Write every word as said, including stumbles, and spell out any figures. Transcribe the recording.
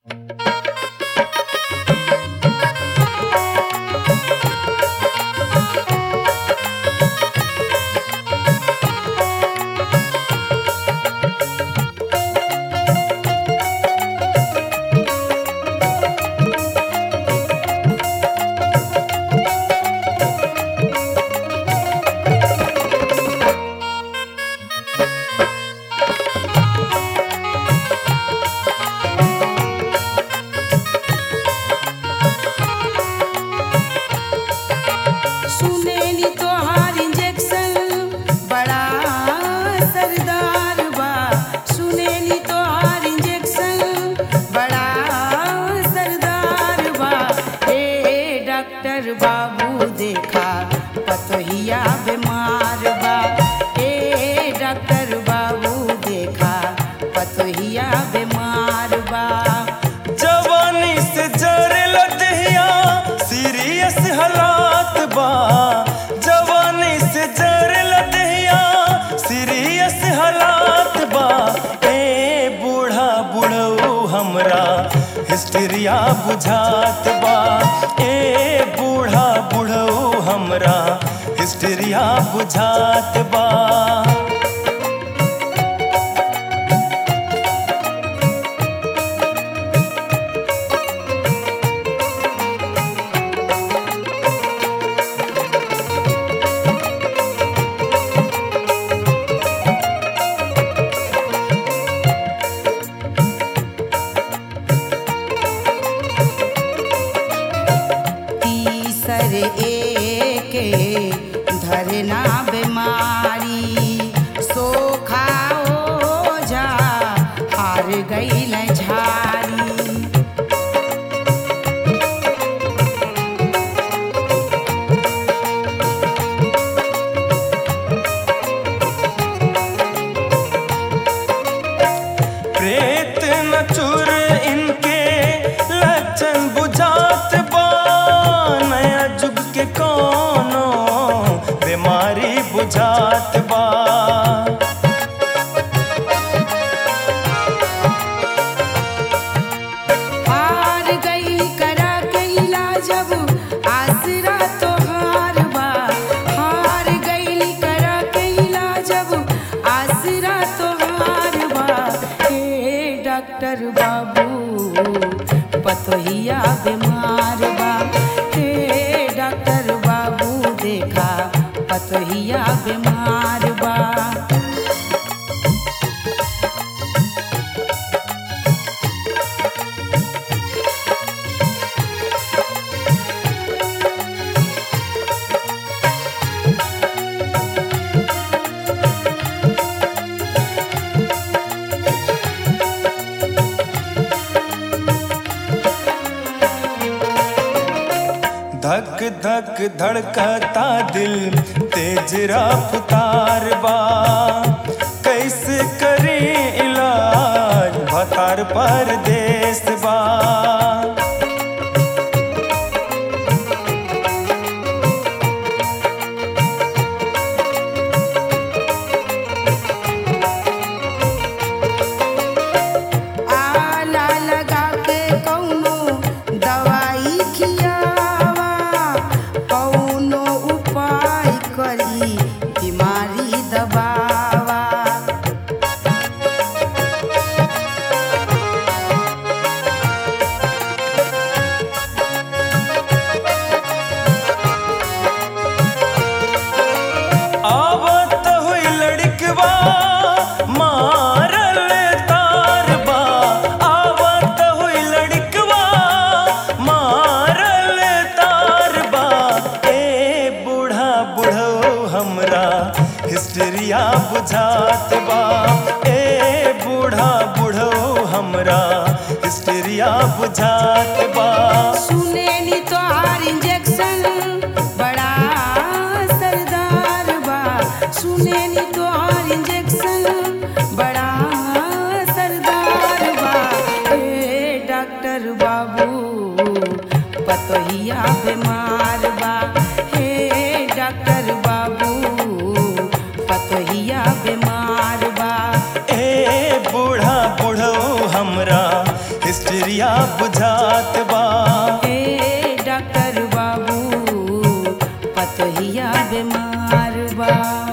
सुनेली तोहार इंजेक्शन बड़ा असरदार बा। सुनेली तोहार इंजेक्शन बड़ा असरदार बा। ए डॉक्टर बाबू देखा पतोहिया बीमार बा। ए डॉक्टर बाबू देखा पतोहिया बीमार बा। जवानी से जरल दहिया सीरियस हालात बा। जवानी से जरल दहिया सीरियस हालात बा। ए बूढ़ा बुढ़ऊ हमरा हिस्टीरिया बुझात बा। ए बूढ़ा बुढ़ऊ हमरा हिस्टीरिया बुझात बा। तीसर एके धरना बीमारी सोखा ओझा हार गईल झारी। प्रेत न चुर इनके लक्षण बुझात बा। नया जुग के कोनो बीमारी बुझात बा। हार गई करा के इलाज अब आसरा तोहार बा। हार गई करा के इलाज अब आसरा तोहार बा। हे डॉक्टर बाबू पतोहिया बीमार बा। हे डॉक्टर बाबू देखा पतोहिया बीमार बा। धक धक धड़कता दिल तेज रफ्तार बा। कैसे करी इलाज भतार परदेस बा। आला लगा के कौनो दवाई खियावा। कौनो उपाय करी बीमारी दबावा। आवत हुई लड़कवा मारल तार बा। आवत हुई लड़कवा मारल तार बा। ए बूढ़ा बुढ़ऊ हमरा हिस्टीरिया बुझात बा। ए बूढ़ा बुढ़ऊ हमरा हिस्टीरिया बुझात बा। सुनेली तोहार इंजेक्शन बड़ा असरदार बा। सुनेली तोहार इंजेक्शन बड़ा असरदार बा। हे डॉक्टर बाबू पतोहिया बीमार बा। हे डॉक्टर बाबू पतोहिया बीमार बा। ए बूढ़ा बुढ़ऊ हमरा हिस्ट्रिया बुझात बा। ए डॉक्टर बाबू पतोहिया बीमार बा।